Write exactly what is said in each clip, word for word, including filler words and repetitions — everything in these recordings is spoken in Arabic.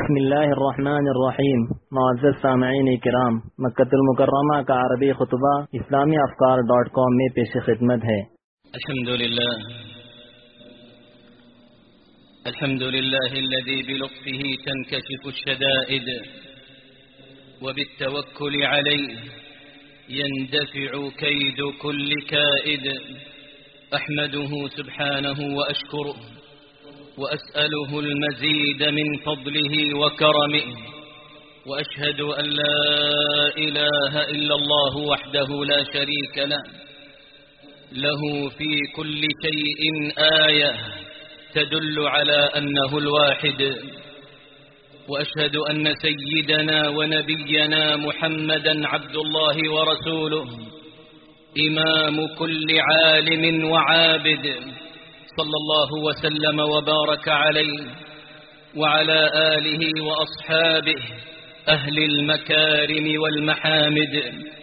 بسم الله الرحمن الرحیم. معزز سامعین کرام، مکۃ المکرمہ کا عربی خطبہ اسلامی افکار ڈاٹ کام میں پیش خدمت ہے. الحمد لله الحمد لله الذي بلطفه تنكشف الشدائد وبالتوكل عليه يندفع كيد كل كائد. أحمده سبحانه وأشكره وأسأله المزيد من فضله وكرمه، وأشهد أن لا إله إلا الله وحده لا شريك له له في كل شيء آية تدل على أنه الواحد. وأشهد أن سيدنا ونبينا محمدا عبد الله ورسوله إمام كل عالم وعابد، صلى الله وسلم وبارك عليه وعلى آله وأصحابه أهل المكارم والمحامد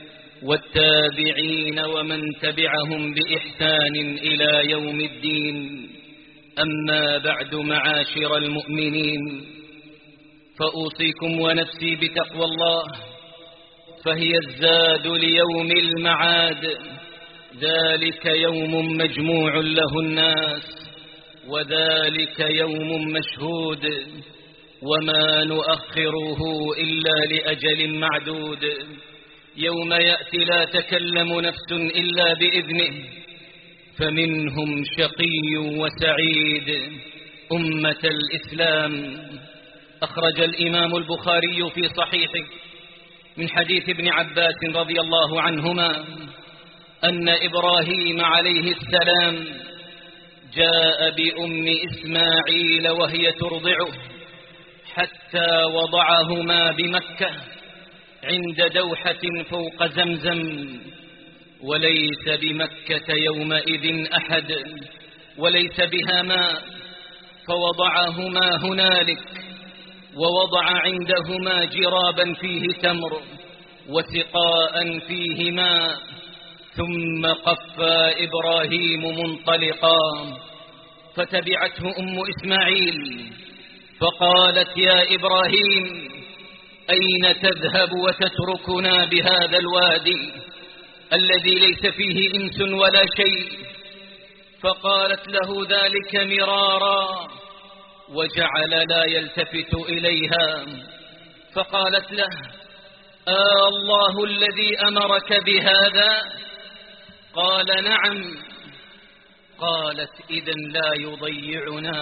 والتابعين ومن تبعهم بإحسان إلى يوم الدين. أما بعد، معاشر المؤمنين، فأوصيكم ونفسي بتقوى الله، فهي الزاد ليوم المعاد. ذلك يوم مجموع له الناس، وذلك يوم مشهود، وما نؤخره إلا لأجل معدود. يوم يأتي لا تكلم نفس إلا بإذنه، فمنهم شقي وسعيد. أمة الإسلام، أخرج الإمام البخاري في صحيحه من حديث ابن عباس رضي الله عنهما أن إبراهيم عليه السلام جاء بأم إسماعيل وهي ترضعه حتى وضعهما بمكة عند دوحة فوق زمزم، وليس بمكة يومئذ أحد وليس بها ماء، فوضعهما هنالك، ووضع عندهما جرابا فيه تمر وسقاء فيه ماء، ثم قفى إبراهيم منطلقا، فتبعته أم إسماعيل فقالت: يا إبراهيم، أين تذهب وتتركنا بهذا الوادي الذي ليس فيه إنس ولا شيء؟ فقالت له ذلك مرارا، وجعل لا يلتفت إليها. فقالت له: آه الله الذي أمرك بهذا؟ قال: نعم. قالت: إذن لا يضيعنا.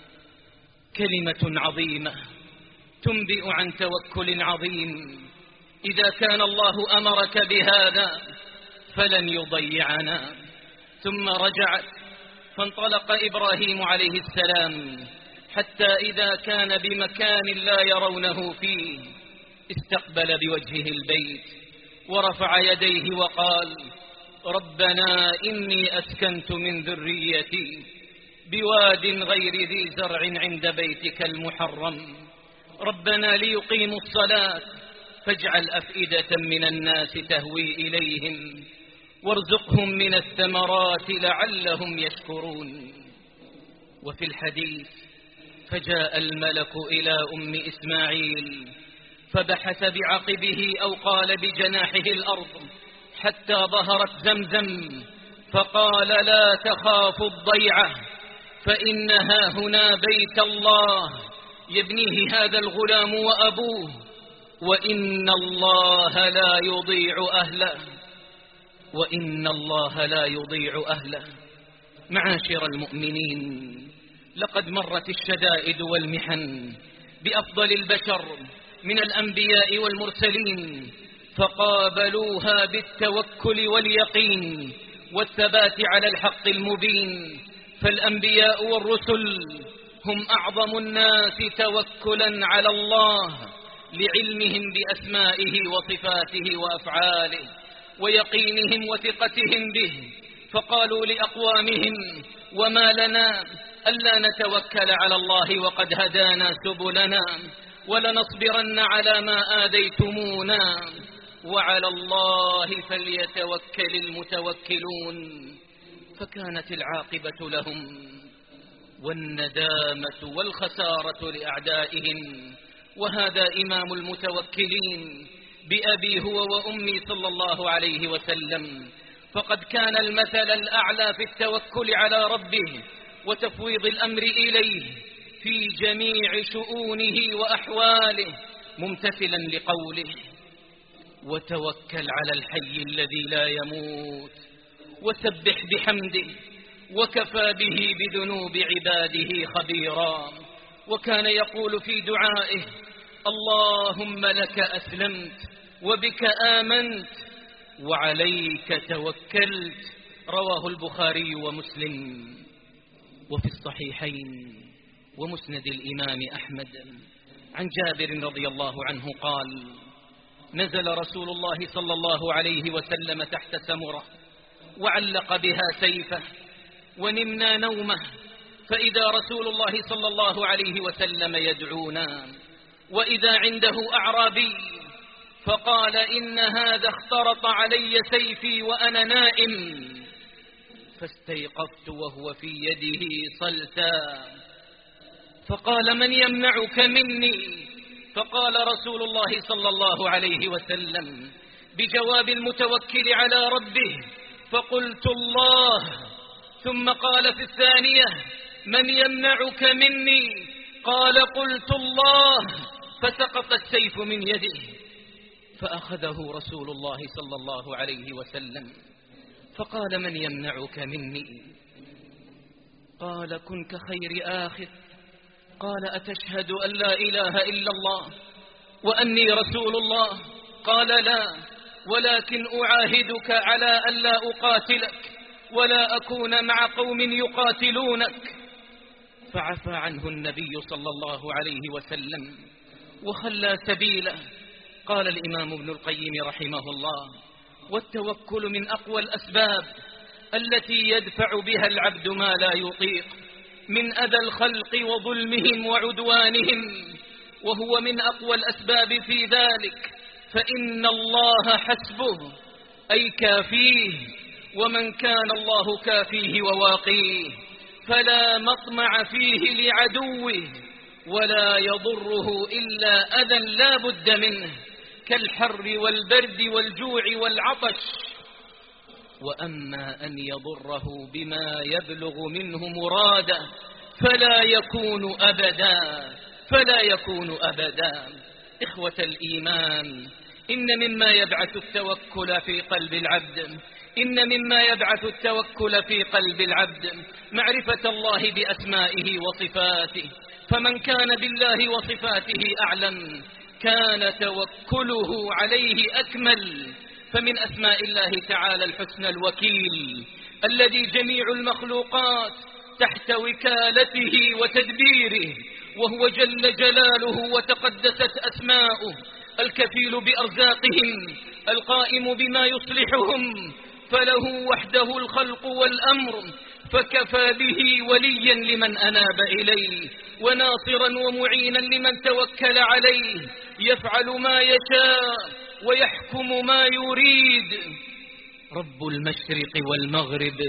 كلمة عظيمة تنبئ عن توكل عظيم. إذا كان الله أمرك بهذا فلن يضيعنا. ثم رجعت فانطلق إبراهيم عليه السلام حتى إذا كان بمكان لا يرونه فيه استقبل بوجهه البيت ورفع يديه وقال: ربنا إني أسكنت من ذريتي بواد غير ذي زرع عند بيتك المحرم، ربنا ليقيموا الصلاة فاجعل أفئدة من الناس تهوي إليهم وارزقهم من الثمرات لعلهم يشكرون. وفي الحديث: فجاء الملك إلى أم إسماعيل فبحث بعقبه أو قال بجناحه الأرض حتى ظهرت زمزم، فقال: لا تخافوا الضيعة، فإنها هنا بيت الله يبنيه هذا الغلام وأبوه، وإن الله لا يضيع أهله وإن الله لا يضيع أهله. معاشر المؤمنين، لقد مرت الشدائد والمحن بأفضل البشر من الأنبياء والمرسلين، فقابلوها بالتوكل واليقين والثبات على الحق المبين. فالأنبياء والرسل هم أعظم الناس توكلا على الله لعلمهم بأسمائه وصفاته وأفعاله ويقينهم وثقتهم به، فقالوا لأقوامهم: وما لنا ألا نتوكل على الله وقد هدانا سبلنا، ولنصبرن على ما آذيتمونا، وعلى الله فليتوكل المتوكلون. فكانت العاقبة لهم والندامة والخسارة لأعدائهم وهذا إمام المتوكلين بأبي هو وأمي صلى الله عليه وسلم، فقد كان المثل الأعلى في التوكل على ربه وتفويض الأمر إليه في جميع شؤونه وأحواله، ممتثلا لقوله: وتوكل على الحي الذي لا يموت وسبح بحمده وكفى به بذنوب عباده خبيرا. وكان يقول في دعائه: اللهم لك أسلمت وبك آمنت وعليك توكلت. رواه البخاري ومسلم. وفي الصحيحين ومسند الإمام أحمد عن جابر رضي الله عنه قال: نزل رسول الله صلى الله عليه وسلم تحت سمرة وعلق بها سيفه ونمنا نومه، فإذا رسول الله صلى الله عليه وسلم يدعونا، وإذا عنده أعرابي فقال: إن هذا اخترط علي سيفي وأنا نائم، فاستيقظت وهو في يده صلتا، فقال: من يمنعك مني؟ فقال رسول الله صلى الله عليه وسلم بجواب المتوكل على ربه: فقلت الله. ثم قال في الثانية: من يمنعك مني؟ قال: قلت الله. فسقط السيف من يده، فأخذه رسول الله صلى الله عليه وسلم فقال: من يمنعك مني؟ قال: كن كخير آخذ. قال: أتشهد أن لا إله إلا الله وأني رسول الله؟ قال: لا، ولكن أعاهدك على أن لا أقاتلك ولا أكون مع قوم يقاتلونك. فعفى عنه النبي صلى الله عليه وسلم وخلى سبيله. قال الإمام ابن القيم رحمه الله: والتوكل من أقوى الأسباب التي يدفع بها العبد ما لا يطيق من أذى الخلق وظلمهم وعدوانهم، وهو من أقوى الأسباب في ذلك، فإن الله حسبه أي كافيه، ومن كان الله كافيه وواقيه فلا مطمع فيه لعدوه ولا يضره إلا أذى لا بد منه كالحر والبرد والجوع والعطش. وأما أن يضره بما يبلغ منه مراده فلا يكون أبدا فلا يكون أبدا. إخوة الإيمان، إن مما يبعث التوكل في قلب العبد إن مما يبعث التوكل في قلب العبد معرفة الله بأسمائه وصفاته، فمن كان بالله وصفاته أعلم كان توكله عليه أكمل. فمن أسماء الله تعالى الحسنى الوكيل الذي جميع المخلوقات تحت وكالته وتدبيره، وهو جل جلاله وتقدست أسماؤه، الكفيل بأرزاقهم، القائم بما يصلحهم، فله وحده الخلق والأمر، فكفى به وليا لمن أناب إليه وناصرا ومعينا لمن توكل عليه، يفعل ما يشاء ويحكم ما يريد. رب المشرق والمغرب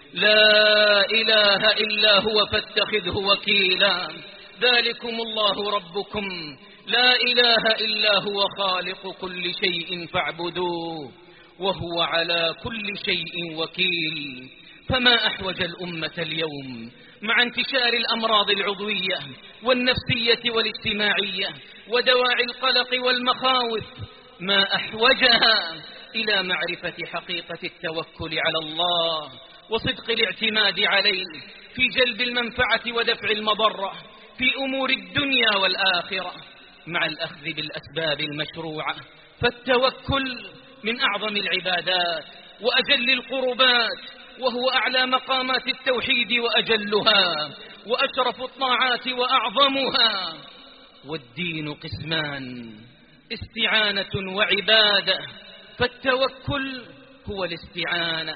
لا إله إلا هو فاتخذه وكيلا، ذلكم الله ربكم لا إله إلا هو خالق كل شيء فاعبدوه وهو على كل شيء وكيل. فما أحوج الأمة اليوم مع انتشار الأمراض العضوية والنفسية والاجتماعية ودواعي القلق والمخاوف، ما أحوجها إلى معرفة حقيقة التوكل على الله وصدق الاعتماد عليه في جلب المنفعة ودفع المضرة في أمور الدنيا والآخرة مع الأخذ بالأسباب المشروعة. فالتوكل من أعظم العبادات وأجل القربات، وهو أعلى مقامات التوحيد وأجلها، وأشرف الطاعات وأعظمها. والدين قسمان: استعانة وعبادة، فالتوكل هو الاستعانة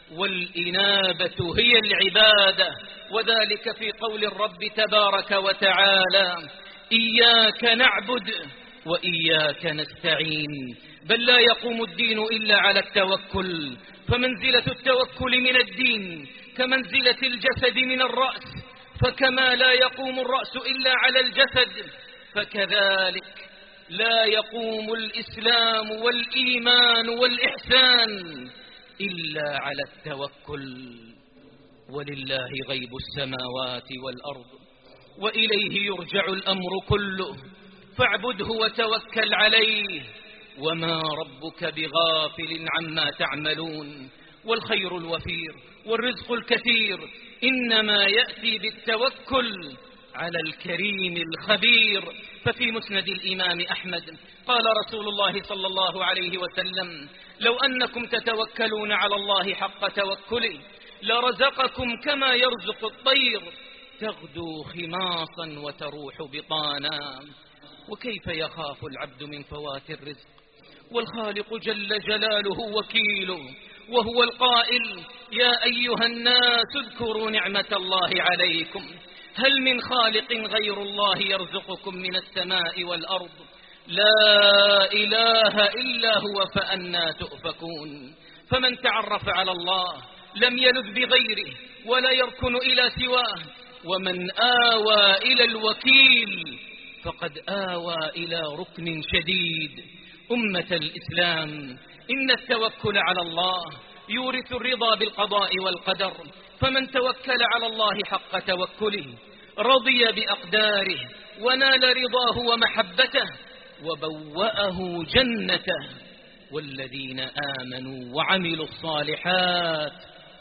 والإنابة هي العبادة، وذلك في قول الرب تبارك وتعالى: إياك نعبد وإياك نستعين. بل لا يقوم الدين إلا على التوكل، فمنزلة التوكل من الدين كمنزلة الجسد من الرأس، فكما لا يقوم الرأس إلا على الجسد، فكذلك لا يقوم الإسلام والإيمان والإحسان إلا على التوكل. ولله غيب السماوات والأرض وإليه يرجع الأمر كله، فاعبده وتوكل عليه، وما ربك بغافل عما تعملون. والخير الوفير والرزق الكثير إنما يأتي بالتوكل على الكريم الخبير. ففي مسند الإمام أحمد قال رسول الله صلى الله عليه وسلم: لو أنكم تتوكلون على الله حق توكله لرزقكم كما يرزق الطير تغدو خماصا وتروح بطانا. وكيف يخاف العبد من فوات الرزق والخالق جل جلاله وكيله، وهو القائل: يا أيها الناس اذكروا نعمة الله عليكم هل من خالق غير الله يرزقكم من السماء والأرض لا إله إلا هو فأنى تؤفكون. فمن تعرف على الله لم يلذ بغيره ولا يركن إلى سواه، ومن آوى إلى الوكيل فقد آوى إلى ركن شديد. أمة الإسلام، إن التوكل على الله يورث الرضا بالقضاء والقدر، فمن توكل على الله حق توكله رضي بأقداره ونال رضاه ومحبته وبوأه جنته. والذين آمنوا وعملوا الصالحات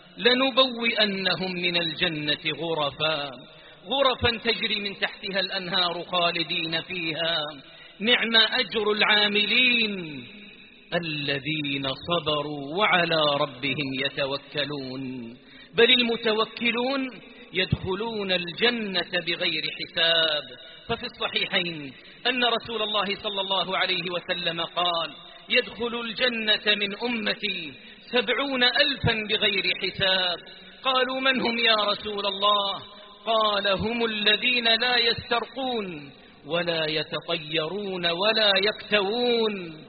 لنبوئنهم من الجنة غرفا غرفا تجري من تحتها الأنهار خالدين فيها، نعم أجر العاملين الذين صبروا وعلى ربهم يتوكلون. بل المتوكلون يدخلون الجنة بغير حساب. ففي الصحيحين أن رسول الله صلى الله عليه وسلم قال: يدخل الجنة من أمتي سبعون ألفا بغير حساب. قالوا: من هم يا رسول الله؟ قال: هم الذين لا يسترقون ولا يتطيرون ولا يكتوون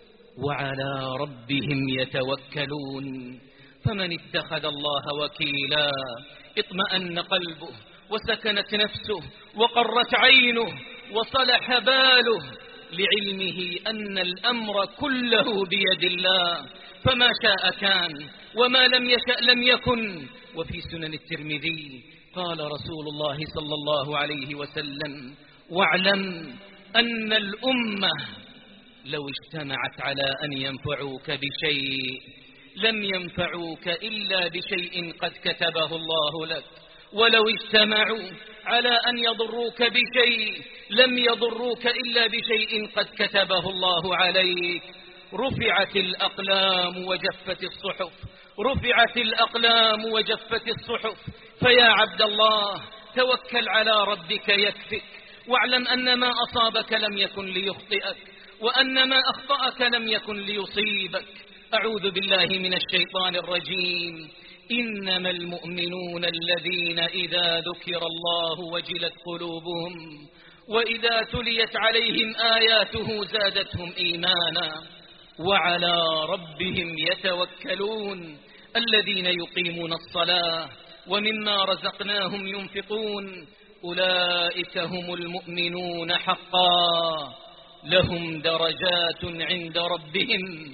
وعلى ربهم يتوكلون. فمن اتخذ الله وكيلا اطمأن قلبه وسكنت نفسه وقرت عينه وصلح باله، لعلمه أن الأمر كله بيد الله، فما شاء كان وما لم يشأ لم يكن. وفي سنن الترمذي قال رسول الله صلى الله عليه وسلم: واعلم أن الأمة لو اجتمعت على أن ينفعوك بشيء لم ينفعوك إلا بشيء قد كتبه الله لك، ولو اجتمعوا على أن يضروك بشيء لم يضروك إلا بشيء قد كتبه الله عليك. رفعت الأقلام وجفت الصحف رفعت الأقلام وجفت الصحف. فيا عبد الله، توكل على ربك يكفك، واعلم أن ما أصابك لم يكن ليخطئك، وأن ما أخطأك لم يكن ليصيبك. أعوذ بالله من الشيطان الرجيم. إنما المؤمنون الذين إذا ذكر الله وجلت قلوبهم وإذا تليت عليهم آياته زادتهم إيمانا وعلى ربهم يتوكلون. الذين يقيمون الصلاة ومما رزقناهم ينفقون أولئك هم المؤمنون حقا، لهم درجات عند ربهم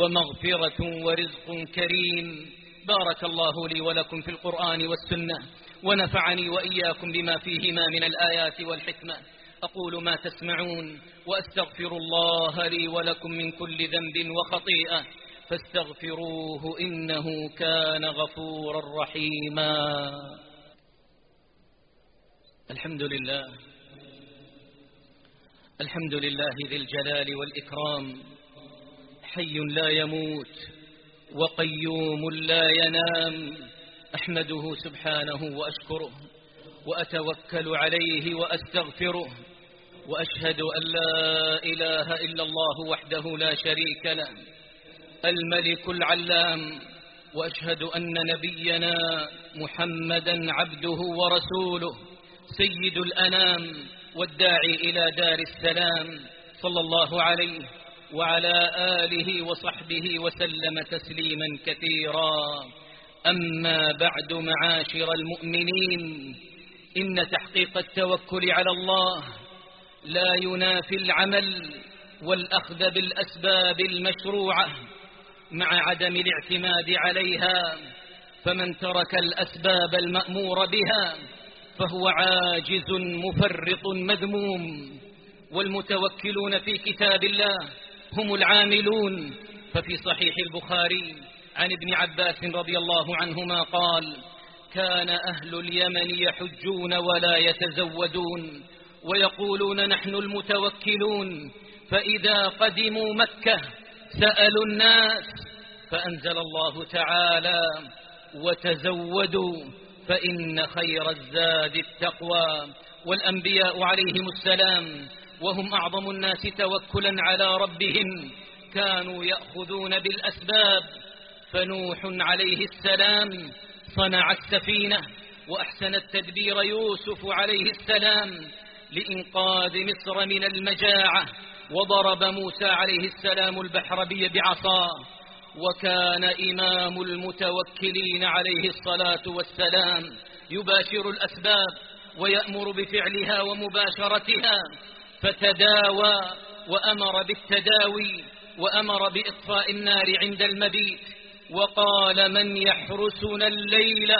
ومغفرة ورزق كريم. بارك الله لي ولكم في القرآن والسنة، ونفعني وإياكم بما فيهما من الآيات والحكمة. أقول ما تسمعون وأستغفر الله لي ولكم من كل ذنب وخطيئة، فاستغفروه إنه كان غفورا رحيما. الحمد لله الحمد لله ذي الجلال والإكرام، حي لا يموت وقيوم لا ينام. أحمده سبحانه وأشكره وأتوكل عليه وأستغفره، وأشهد أن لا إله إلا الله وحده لا شريك له الملك العلام، وأشهد أن نبينا محمدا عبده ورسوله سيد الأنام والداعي إلى دار السلام، صلى الله عليه وعلى آله وصحبه وسلم تسليما كثيرا. أما بعد، معاشر المؤمنين، إن تحقيق التوكل على الله لا ينافي العمل والأخذ بالأسباب المشروعة مع عدم الاعتماد عليها، فمن ترك الأسباب المأمور بها فهو عاجز مفرط مذموم. والمتوكلون في كتاب الله هم العاملون. ففي صحيح البخاري عن ابن عباس رضي الله عنهما قال: كان أهل اليمن يحجون ولا يتزودون ويقولون نحن المتوكلون، فإذا قدموا مكة سألوا الناس، فأنزل الله تعالى: وتزودوا فإن خير الزاد التقوى. والأنبياء عليهم السلام وهم أعظم الناس توكلا على ربهم كانوا يأخذون بالأسباب. فنوح عليه السلام صنع السفينة، وأحسن التدبير يوسف عليه السلام لإنقاذ مصر من المجاعة، وضرب موسى عليه السلام البحر بعصاه. وكان إمام المتوكلين عليه الصلاة والسلام يباشر الأسباب ويأمر بفعلها ومباشرتها، فتداوى وأمر بالتداوي وأمر بإطفاء النار عند المبيت، وقال: من يحرسنا الليلة؟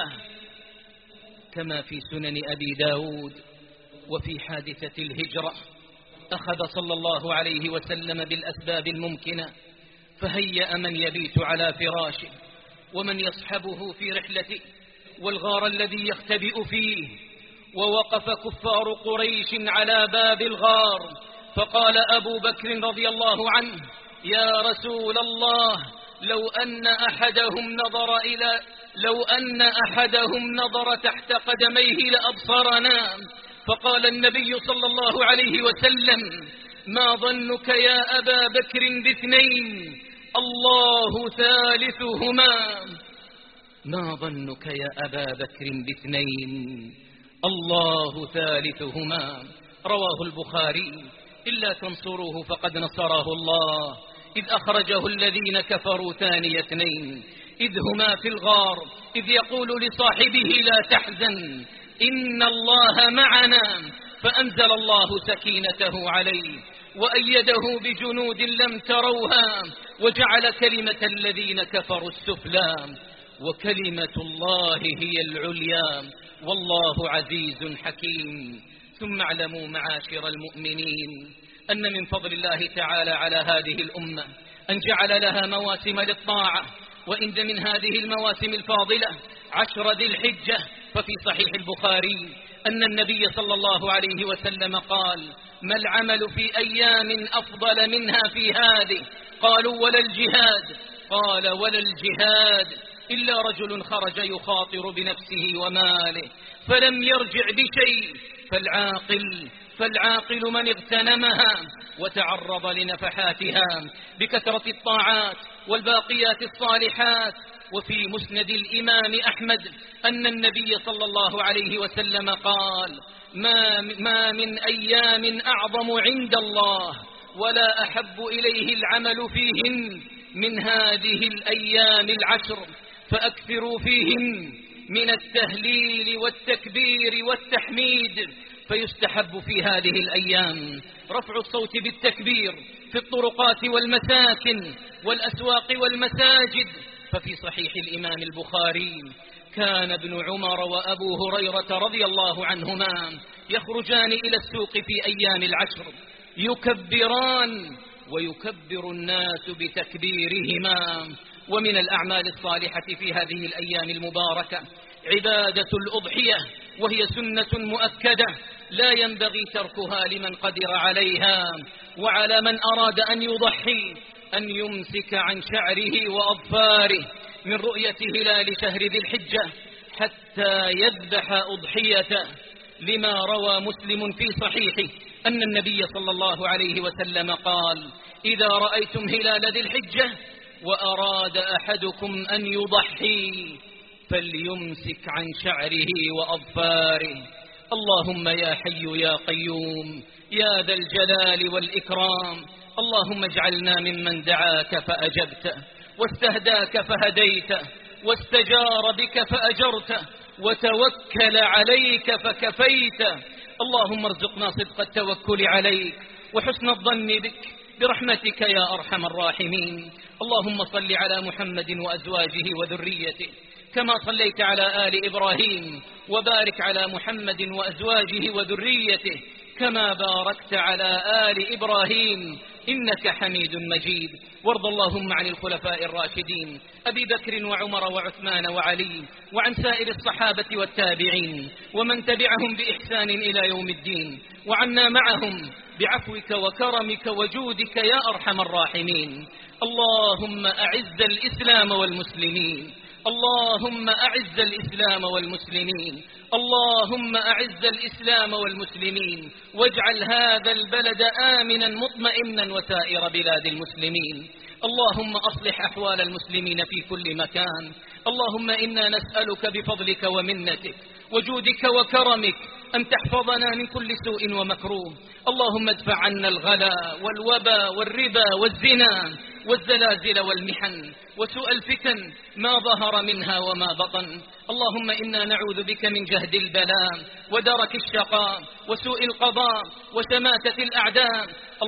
كما في سنن أبي داود. وفي حادثة الهجرة أخذ صلى الله عليه وسلم بالأسباب الممكنة، فهيأ من يبيت على فراشه ومن يصحبه في رحلته، والغار الذي يختبئ فيه. ووقف كفار قريش على باب الغار، فقال أبو بكر رضي الله عنه: يا رسول الله، لو أن أحدهم نظر إلى لو أن أحدهم نظر تحت قدميه لأبصرنا. فقال النبي صلى الله عليه وسلم: ما ظنك يا أبا بكر باثنين الله ثالثهما؟ ما ظنك يا أبا بكر باثنين الله ثالثهما؟ رواه البخاري. إلا تنصروه فقد نصره الله، إذ أخرجه الذين كفروا ثاني اثنين إذ هما في الغار إذ يقول لصاحبه لا تحزن إن الله معنا، فأنزل الله سكينته عليه وأيده بجنود لم تروها، وجعل كلمة الذين كفروا السفلى وكلمة الله هي العليا، والله عزيز حكيم. ثم اعلموا معاشر المؤمنين أن من فضل الله تعالى على هذه الأمة أن جعل لها مواسم للطاعة، وإن من هذه المواسم الفاضلة عشر ذي الحجة. ففي صحيح البخاري أن النبي صلى الله عليه وسلم قال: ما العمل في أيام أفضل منها في هذه؟ قالوا: ولا الجهاد؟ قال: ولا الجهاد إلا رجل خرج يخاطر بنفسه وماله فلم يرجع بشيء، فالعاقل فالعاقل من اغتنمها وتعرض لنفحاتها بكثرة الطاعات والباقيات الصالحات. وفي مسند الإمام أحمد أن النبي صلى الله عليه وسلم قال: ما, ما من أيام أعظم عند الله ولا أحب إليه العمل فيهن من هذه الأيام العشر، فأكثروا فيهن من التهليل والتكبير والتحميد. فيستحب في هذه الأيام رفع الصوت بالتكبير في الطرقات والمساكن والأسواق والمساجد. ففي صحيح الإمام البخاري كان ابن عمر وأبو هريرة رضي الله عنهما يخرجان إلى السوق في أيام العشر يكبران ويكبر الناس بتكبيرهما. ومن الأعمال الصالحة في هذه الأيام المباركة عبادة الأضحية، وهي سنة مؤكدة لا ينبغي تركها لمن قدر عليها. وعلى من أراد أن يضحي أن يمسك عن شعره وأظفاره من رؤية هلال شهر ذي الحجة حتى يذبح أضحيته، لما روى مسلم في صحيحه أن النبي صلى الله عليه وسلم قال: إذا رأيتم هلال ذي الحجة وأراد أحدكم أن يضحي فليمسك عن شعره وأظفاره. اللهم يا حي يا قيوم يا ذا الجلال والإكرام، اللهم اجعلنا ممن دعاك فأجبته واستهداك فهديته واستجار بك فأجرته وتوكل عليك فكفيته اللهم ارزقنا صدق التوكل عليك وحسن الظن بك برحمتك يا أرحم الراحمين. اللهم صل على محمد وأزواجه وذريته كما صليت على آل إبراهيم، وبارك على محمد وأزواجه وذريته كما باركت على آل إبراهيم إنك حميد مجيد. وارض اللهم عن الخلفاء الراشدين أبي بكر وعمر وعثمان وعلي، وعن سائر الصحابة والتابعين ومن تبعهم بإحسان إلى يوم الدين، وعنا معهم بعفوك وكرمك وجودك يا أرحم الراحمين. اللهم أعز الإسلام والمسلمين، اللهم أعز الإسلام والمسلمين، اللهم أعز الإسلام والمسلمين، واجعل هذا البلد آمنا مطمئنا وسائر بلاد المسلمين. اللهم أصلح أحوال المسلمين في كل مكان. اللهم إنا نسألك بفضلك ومنتك وجودك وكرمك أن تحفظنا من كل سوء ومكروه. اللهم ادفع عنا الغلا والوبا والربا والزنا والزلازل والمحن وسوء الفتن ما ظهر منها وما بطن. اللهم إنا نعوذ بك من جهد البلاء ودرك الشقاء وسوء القضاء وشماتة الأعداء.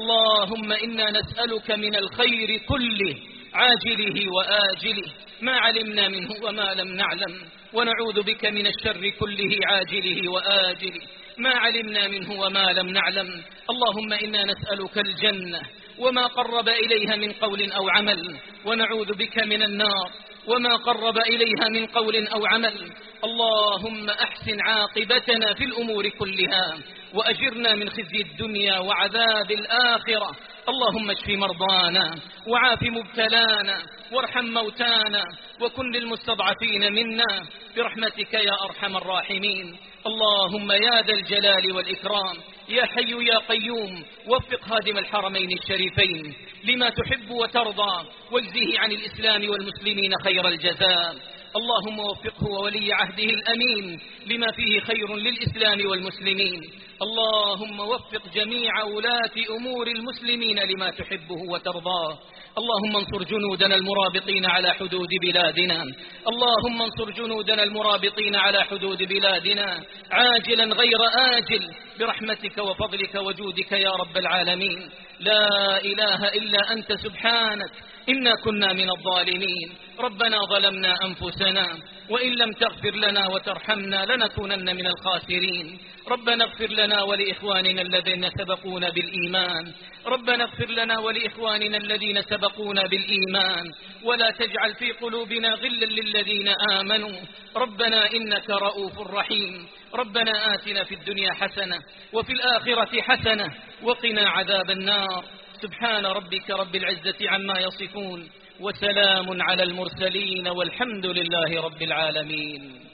اللهم إنا نسألك من الخير كله عاجله وآجله ما علمنا منه وما لم نعلم، ونعوذ بك من الشر كله عاجله وآجله ما علمنا منه وما لم نعلم. اللهم إنا نسألك الجنة وما قرب إليها من قول أو عمل، ونعوذ بك من النار وما قرب إليها من قول أو عمل. اللهم أحسن عاقبتنا في الأمور كلها وأجرنا من خزي الدنيا وعذاب الآخرة. اللهم اشف مرضانا وعاف مبتلانا وارحم موتانا وكن للمستضعفين منا برحمتك يا أرحم الراحمين. اللهم يا ذا الجلال والإكرام يا حي يا قيوم وفق هادم الحرمين الشريفين لما تحب وترضى، واجزه عن الإسلام والمسلمين خير الجزاء. اللهم وفقه وولي عهده الأمين لما فيه خير للإسلام والمسلمين. اللهم وفق جميع ولاة أمور المسلمين لما تحبه وترضاه. اللهم انصر جنودنا المرابطين على حدود بلادنا، اللهم انصر جنودنا المرابطين على حدود بلادنا عاجلا غير آجل برحمتك وفضلك وجودك يا رب العالمين. لا إله إلا أنت سبحانك إنا كنا من الظالمين. ربنا ظلمنا أنفسنا وإن لم تغفر لنا وترحمنا لنكونن من الخاسرين. ربنا اغفر لنا ولإخواننا الذين سبقونا بالإيمان، ربنا اغفر لنا ولإخواننا الذين سبقونا بالإيمان ولا تجعل في قلوبنا غلا للذين آمنوا. ربنا إنك رؤوف رحيم. ربنا آتنا في الدنيا حسنة وفي الآخرة حسنة وقنا عذاب النار. سبحان ربك رب العزة عما يصفون وسلام على المرسلين والحمد لله رب العالمين.